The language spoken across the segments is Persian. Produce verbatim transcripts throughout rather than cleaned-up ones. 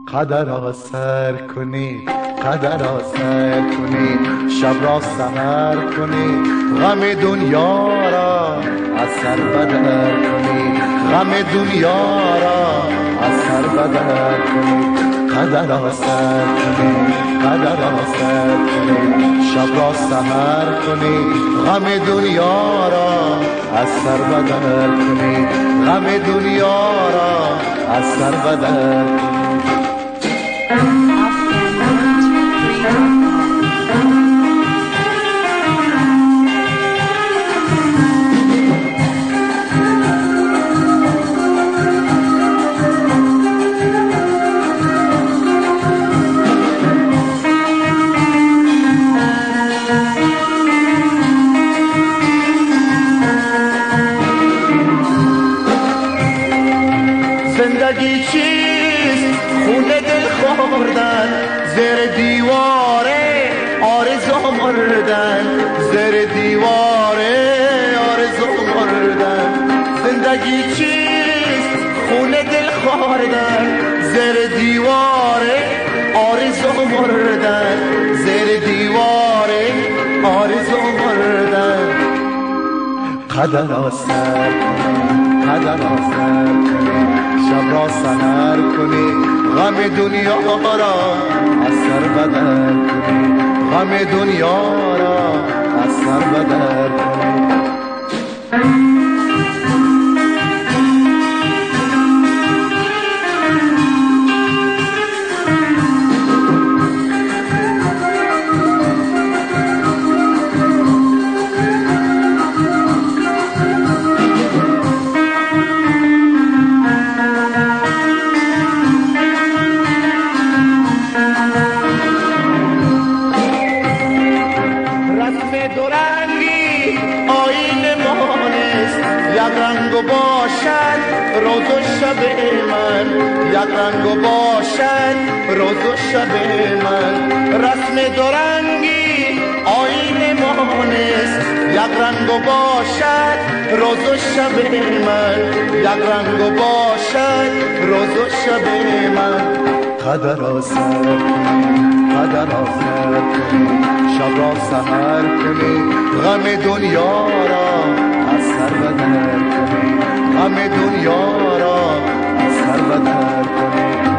قدر را سر کنید، قدر را سر کنید، شب را سحر کنید، غم دنیا را از سر بدر کنید، غم دنیا را از سر بدر کنید. قدر را سر کنید، قدر را سر کنید، شب را سحر کنید، غم دنیا را از سر بدر کنید، غم دنیا را از سر بدر کنید. زندگی چیست؟ خونه دل خوردن، زیر دیواره آرزو مردن، زیر دیواره آرزو مردن. زندگی چیست؟ خونه دل خوردن، زیر دیواره آرزو مردن، زیر دیواره آرزو مردن. قدر را سر کنید، قدر را سر کنید، شب را سحر کنید، غم دنیا را از سر بدر کنید، غم دنیا را از سر بدر کنید. یک رنگو باشد روز و شب من، یک رنگو باشد روز و شب من. رسم دورنگی آیین ما نیست، یک رنگو باشد روز و شب من، یک رنگو باشد روز و شب من. قدر را سر کنید، قدر را سر کنید، شب را سحر کنید، غم دنیا را از سر بدر کنید، غم دنیا را از سر بدر کنید.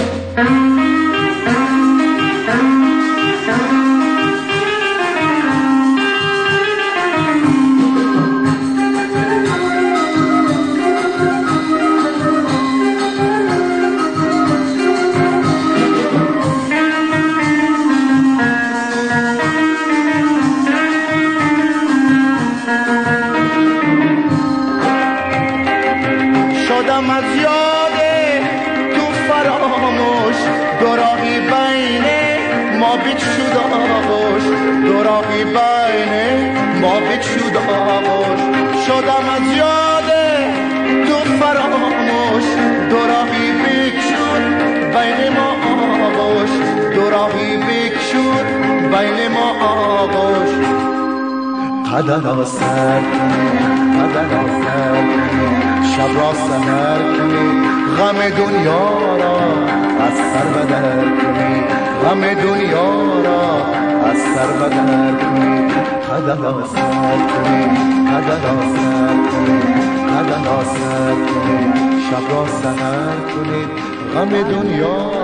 شدم از یاد تو فراموش، دو راهی بین ما بیت شد آغوش، دو راهی بین ما بیت شد آغوش. شدم از یاد تو فراموش، دو راهی بیت شد بین ما آغوش، دو راهی بیت شد بین ما آغوش. قدر را سر کنید، قدر را سر کنید، شب را سحر کنید، غم دنیا را از سر بدر کنید، غم دنیا را از سر بدر کنید. قدر را سر کنید، قدر را سر کنید، قدر را سر کنید، شب را سحر کنید، غم دنیا